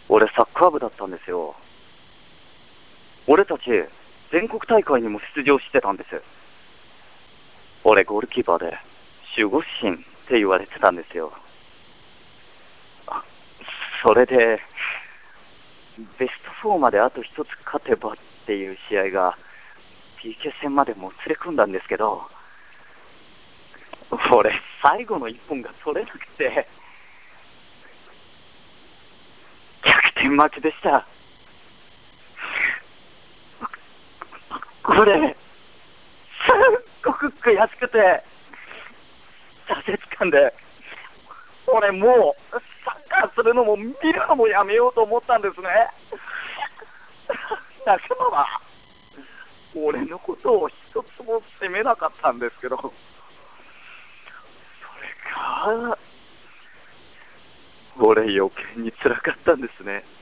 俺サッカー部だったんですよ。俺たち全国大会にも出場してたんです。俺ゴールキーパーで守護神って言われてたんですよ。それでベスト4まであと一つ勝てばっていう試合が PK 戦までもつれ込んだんですけど、俺最後の一本が取れなくて逆転負けでした。これすっごく悔しくて挫折感で、俺もうサッカーするのも見るのもやめようと思ったんですね。仲間は俺のことを一つも責めなかったんですけど、それが俺余計に辛かったんですね。